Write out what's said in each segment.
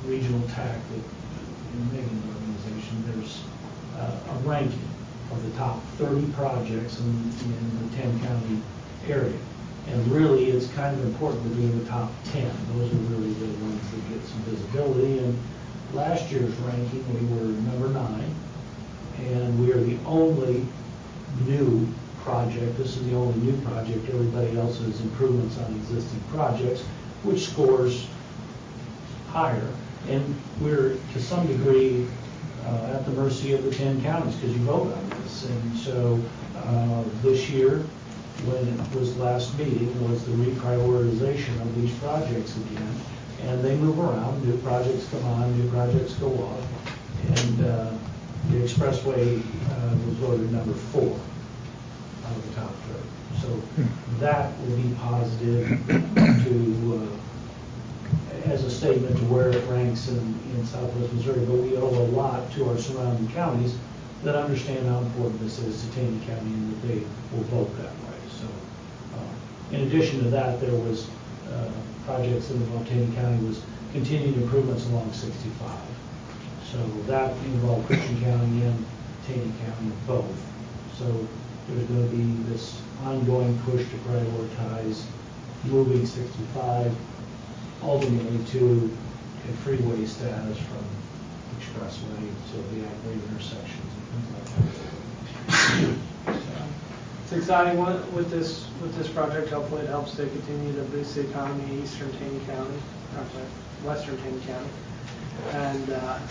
regional TAC that in Megan's organization, there's a ranking of the top 30 projects in the 10-county area. And really, it's kind of important to be in the top 10. Those are really the ones that get some visibility. And last year's ranking, we were number 9. And we are the only new project. This is the only new project. Everybody else is improvements on existing projects, which scores higher. And we're, to some degree, at the mercy of the 10 counties because you vote on this. And so this year, when it was last meeting, was the reprioritization of these projects again. And they move around. New projects come on, new projects go off. And the expressway was voted number 4 out of the top 30. So that will be positive to as a statement to where it ranks in Southwest Missouri. But we owe a lot to our surrounding counties that understand how important this is to Taney County and that they will vote that way. So in addition to that, there was projects that involved Taney County was continued improvements along 65. So that involved Christian County and Taney County both. So there's going to be this ongoing push to prioritize moving 65 ultimately to a freeway status from expressway, so the great intersections and things like that. It's exciting with this project. Hopefully it helps to continue to boost the economy in eastern Taney County, western Taney County. And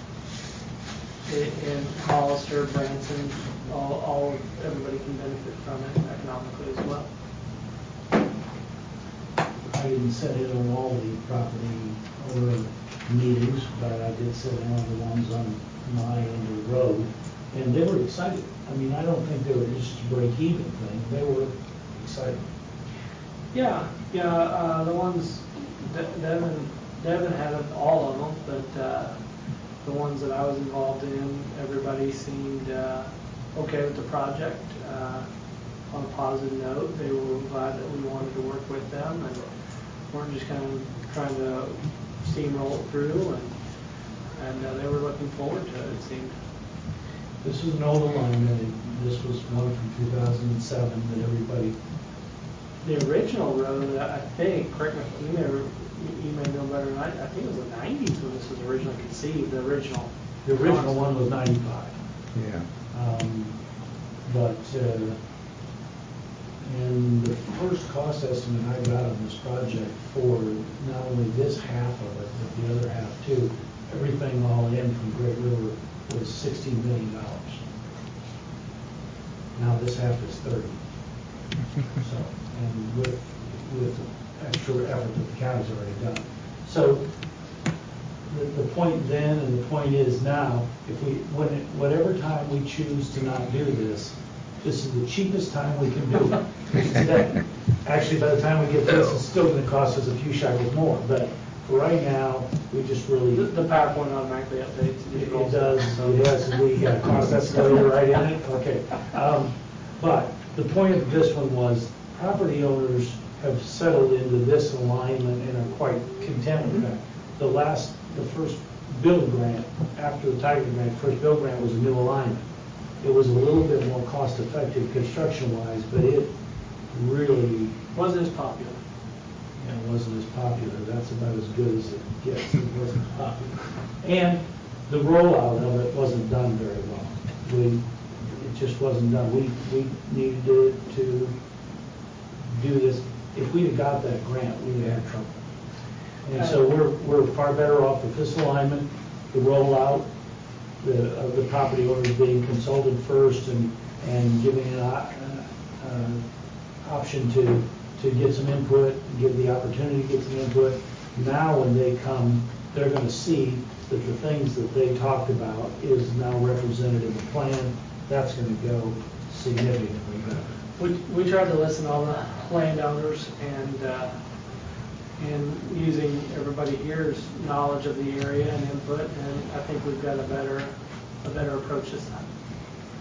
in Hollister, Branson, everybody can benefit from it economically as well. I didn't sit in on all the property owner meetings, but I did sit in on the ones on my end of the road, and they were excited. I mean, I don't think they were just a break-even thing. They were excited. Yeah, the ones, Devin had all of them, but the ones that I was involved in, everybody seemed okay with the project. On a positive note, they were glad that we wanted to work with them and weren't just kind of trying to steamroll it through, and they were looking forward to it, it seemed. This is an old alignment. This was one from 2007 that everybody... The original road, I think, correct me if you may know better than I think it was the 90s when this was originally conceived, the original. The original one was 95. Yeah. But and the first cost estimate I got on this project for not only this half of it, but the other half too, everything all in from Great River was $16 million. Now this half is 30. So, and with extra effort that the county's already done. So the point then and the point is now, if whatever time we choose to not do this, this is the cheapest time we can do it today. Actually, by the time we get this, it's still going to cost us a few shekels more. But for right now, we just really... The PowerPoint automatically updates. It does. It has the cost escalator right in it. Okay. But the point of this one was property owners have settled into this alignment and are quite content with that. The first build grant, after the Tiger grant, first build grant was a new alignment. It was a little bit more cost effective construction-wise, but it really wasn't as popular. Yeah, it wasn't as popular. That's about as good as it gets. It wasn't popular. And the rollout of it wasn't done very well. It just wasn't done. We needed to do this. If we'd have got that grant, we would have had trouble. And so we're far better off with this alignment, the rollout, of the property owners being consulted first and giving an option to get some input, give the opportunity to get some input. Now when they come, they're going to see that the things that they talked about is now represented in the plan. That's going to go significantly better. We tried to listen to all the landowners and using everybody here's knowledge of the area and input, and I think we've got a better approach this time.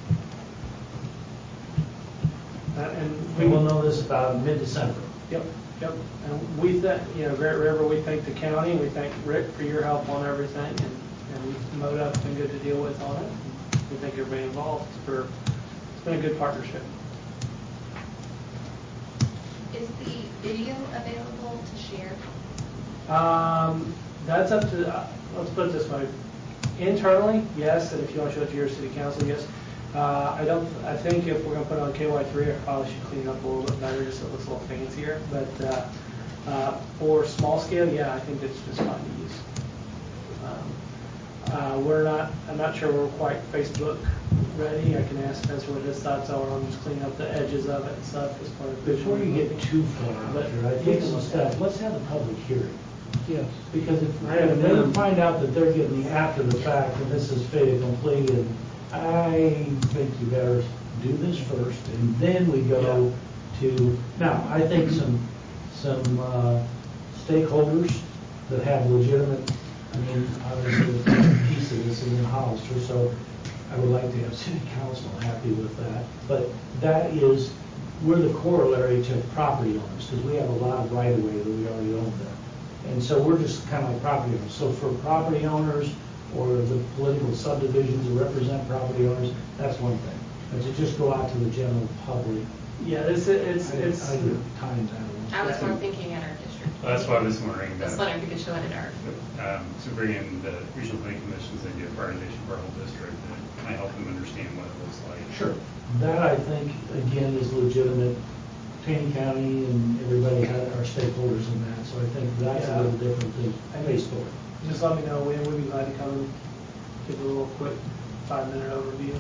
And we will know this about mid-December. Yep. Yep, and we thank, Great River, we thank the county, and we thank Rick for your help on everything, and MoDOT's been good to deal with on it. We thank everybody involved it's been a good partnership. Is the video available to share? That's up to, let's put it this way. Internally, yes, and if you want to show it to your city council, yes. I think if we're going to put it on KY3, I probably should clean it up a little bit better just so it looks a little fancier. But for small scale, yeah, I think it's just fine to use. I'm not sure we're quite Facebook ready. I can ask Spencer what his thoughts are on just cleaning up the edges of it and stuff as part of Before you get too far out there, I think some stuff, let's have a public hearing. Yes. Because if they find out that they're getting the after the fact and this is fait accompli, and I think you better do this first and then we go to, now, I think some stakeholders that have legitimate, obviously a piece of this is in Hollister, so I would like to have city council happy with that. But we're the corollary to property owners because we have a lot of right of way that we already own there. And so we're just kind of like property owners. So for property owners or the political subdivisions that represent property owners, that's one thing. But to just go out to the general public, yeah, I do times that. I was more thinking at our district. Well, that's why I was wondering Just that. wondering if we could show it at our. To bring in the regional planning commissions, they do a prioritization for our whole district, and it might help them understand what it looks like. Sure. That I think, again, is legitimate. Taney County and everybody are stakeholders in that, so I think that's a little different than Facebook. Just let me know when we'd be glad to come and give a little quick 5-minute overview.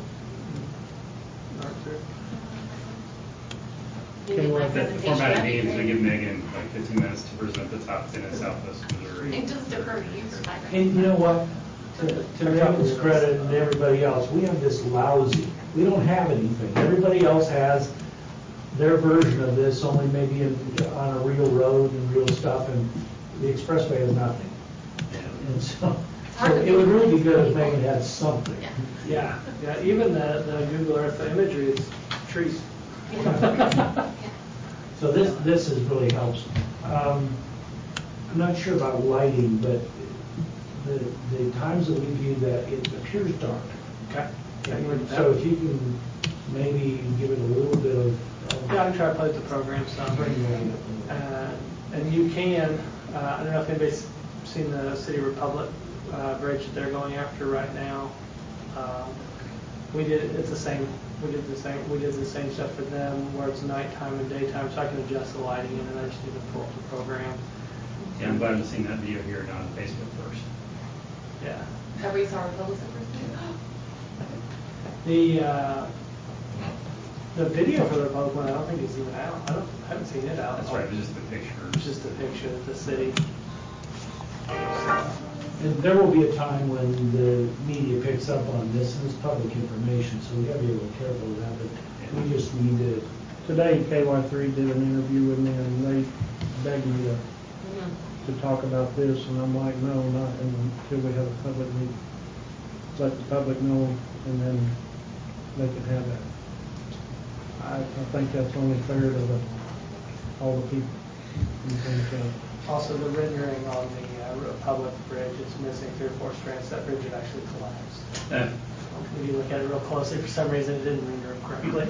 Maybe my The presentation. format that'd be means we great. give Megan like 15 minutes to present the top 10 in Southwest Missouri. It just occurred to you for 5 minutes. And you know what? To Megan's credit and everybody else, we have this lousy, we don't have anything. Everybody else has their version of this, only maybe on a real road and real stuff, and the expressway has nothing. And so it would really be good if Megan had something. Yeah. Yeah, even the Google Earth imagery is trees. Yeah. So this is really helps. I'm not sure about lighting, but the times that we viewed that, it appears dark. Okay. So if you can maybe give it a little bit of. Yeah, I can try to play with the program some. Bring the light up. And you can, I don't know if anybody's seen the City Republic bridge that they're going after right now. We did the same stuff for them where it's nighttime and daytime, so I can adjust the lighting and then I just need to pull up the program. Yeah, I'm glad to see that video here, not on Facebook first. Yeah. Have we saw Republic first? The video for the Republic one, I don't think it's even out. I haven't seen it out. That's right, it's just the pictures. It's just a picture of the city. And there will be a time when the media picks up on this, and it's public information, so we got to be a little careful of that, but we just need to. Today, KY3 did an interview with me, and they begged me to talk about this, and I'm like, no, not until we have a public meeting. Let the public know, and then they can have that. I think that's only fair to all the people. Also, the rendering on the Republic Bridge is missing 3 or 4 strands. That bridge had actually collapsed. If you look at it real closely, for some reason it didn't render it correctly.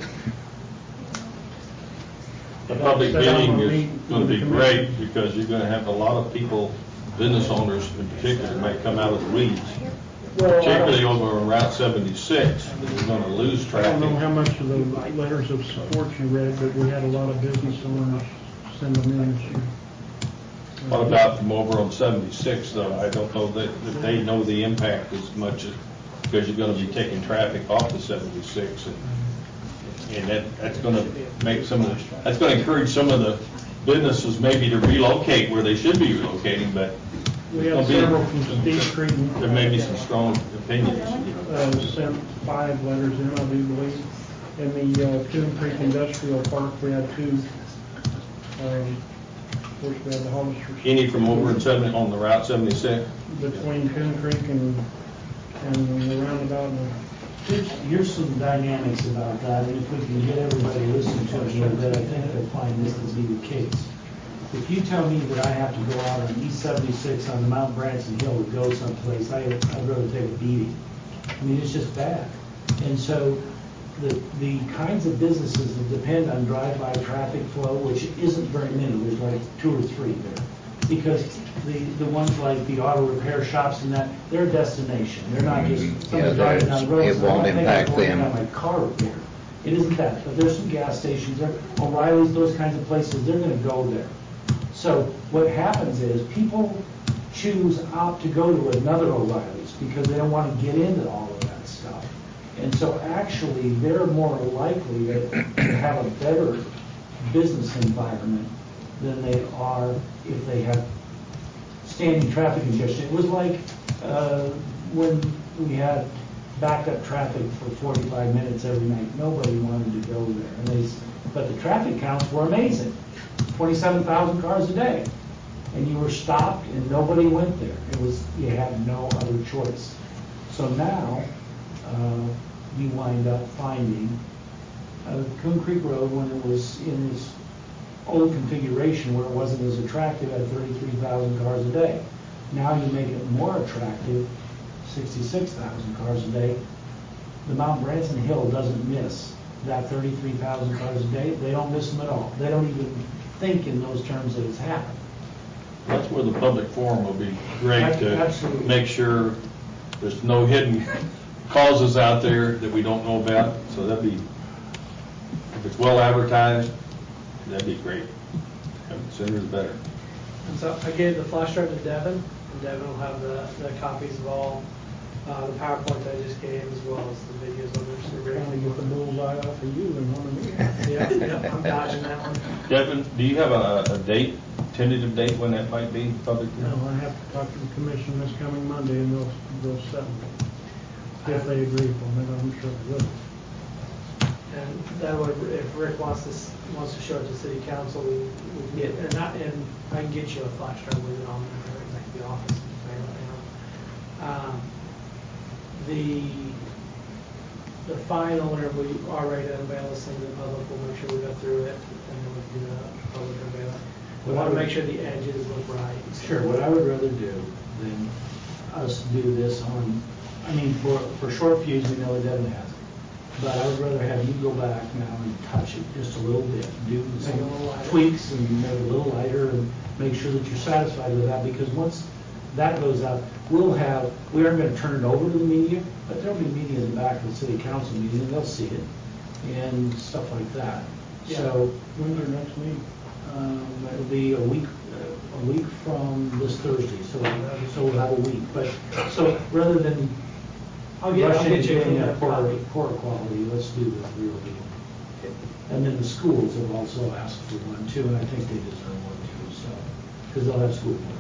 The public meeting is going to be great because you're going to have a lot of people, business owners in particular, might come out of the weeds. Particularly over on Route 76, you're going to lose I traffic. don't know how much of the letters of support you read, but we had a lot of business owners send them in this year. What about from over on 76, though? I don't know that they know the impact as much as, because you're going to be taking traffic off the 76, and that's going to make that's going to encourage some of the businesses maybe to relocate where they should be relocating, but We have several from Steve Creed. there may be some strong opinions. Sent 5 letters in, I do believe. In the Coon Creek Industrial Park, we had 2. Of course, we had the Hollister. Any from over on the Route 76? Between Coon Creek and the roundabout. Here's some dynamics about that, and if we can get everybody listening to it a little bit, I think they'll find this to be the case. if you tell me that I have to go out on East 76 on the Mount Branson Hill to go someplace, I'd rather take a beating. I mean, it's just bad. And so the kinds of businesses that depend on drive-by traffic flow, which isn't very many, there's like 2 or 3 there, because the ones like the auto repair shops and that, they're a destination. They're not just somebody driving down the road. It won't impact I'm going to them. have my car repaired. It isn't that, but there's some gas stations there, O'Reilly's, those kinds of places, they're going to go there. So what happens is people opt to go to another O'Reilly's because they don't want to get into all of that stuff. And so actually, they're more likely to have a better business environment than they are if they have standing traffic congestion. It was like when we had backed up traffic for 45 minutes every night. Nobody wanted to go there. But the traffic counts were amazing. 27,000 cars a day. And you were stopped and nobody went there. You had no other choice. So now you wind up finding Coon Creek Road, when it was in its old configuration where it wasn't as attractive, at 33,000 cars a day. Now you make it more attractive, 66,000 cars a day. The Mount Branson Hill doesn't miss that 33,000 cars a day. They don't miss them at all. They don't even think in those terms that it's happened. That's where the public forum will be great to Absolutely. make sure there's no hidden causes out there that we don't know about. So that'd be, if it's well advertised, that'd be great. Sooner the better. And so I gave the flash drive to Devin, and Devin will have the copies of all the PowerPoint I just gave, as well as the videos on there. So we're Trying to get the bullseye off of you and one of me. yeah, I'm dodging that one. Devin, do you have a date, tentative date when that might be public? No, I have to talk to the commission this coming Monday, and they'll settle it. If they agree on it, I'm sure they will. And that way, if Rick wants to show it to city council, we can get, and I can get you a flash drive with it on there, right back to the office. The final, whenever we are ready to unveil this thing to the public, we'll make sure we go through it, and then we can do the public unveil. We want to make sure the edges look right. Sure, what I would rather do than us do this on, I mean, for short fuse, we know it doesn't have it. But I would rather have you go back now and touch it just a little bit, do some tweaks and make it a little lighter and make sure that you're satisfied with that, because once that goes out, we aren't going to turn it over to the media, but there'll be media in the back of the city council meeting and they'll see it and stuff like that. Yeah. So When's your next meeting? it'll be a week from this Thursday, so we'll have a week. But so rather than I'll get you getting a a poor quality, let's do the real deal. And then the schools have also asked for one too, and I think they deserve one too, so, because they'll have school board.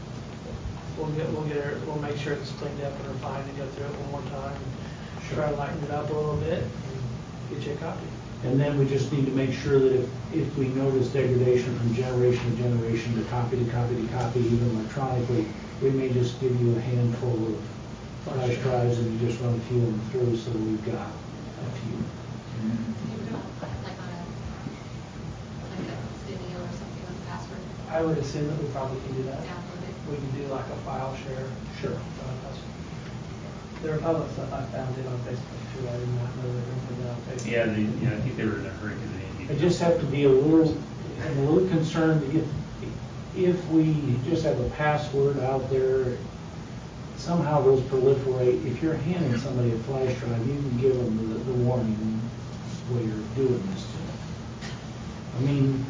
We'll make sure it's cleaned up and refined and go through it one more time. Try to lighten it up a little bit and get you a copy. And then we just need to make sure that if we notice degradation from generation to generation, to copy to copy to copy, even electronically, we may just give you a handful of flash drives and you just run a few of them through so that we've got a few. Like on a video or something with a password, I would assume that we probably can do that. download it. We can do like a file share. Sure. There are public stuff I found it on Facebook too. I did not know they were putting it on Facebook. Yeah, I think they were in a hurry because they I needed. just have to be a little concerned if we just have a password out there, somehow those proliferate. If you're handing somebody a flash drive, you can give them the warning while you're doing this to them. I mean,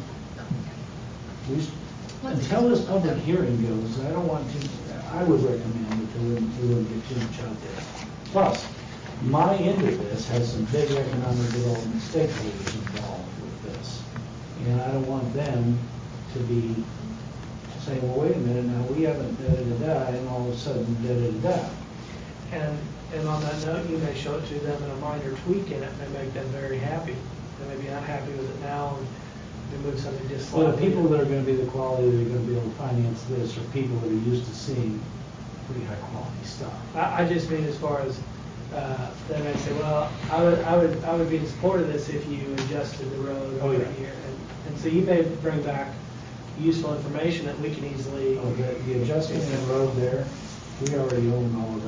until this public hearing goes, I would recommend that they wouldn't get too much out there. Plus, my end of this has some big economic development stakeholders involved with this. And I don't want them to be saying, well, wait a minute, now we haven't da-da-da-da, and all of a sudden da-da-da-da. And on that note, you may show it to them and a minor tweak in it may make them very happy. They may be unhappy with it now and remove something just slightly. Well, the people that are going to be the quality that are going to be able to finance this are people that are used to seeing pretty high quality stuff. I just mean as far as they may say, well, I would be in support of this if you adjusted the road Oh, over yeah. here. And so you may bring back useful information that we can easily. Oh, the Justinian Road there, we already own all of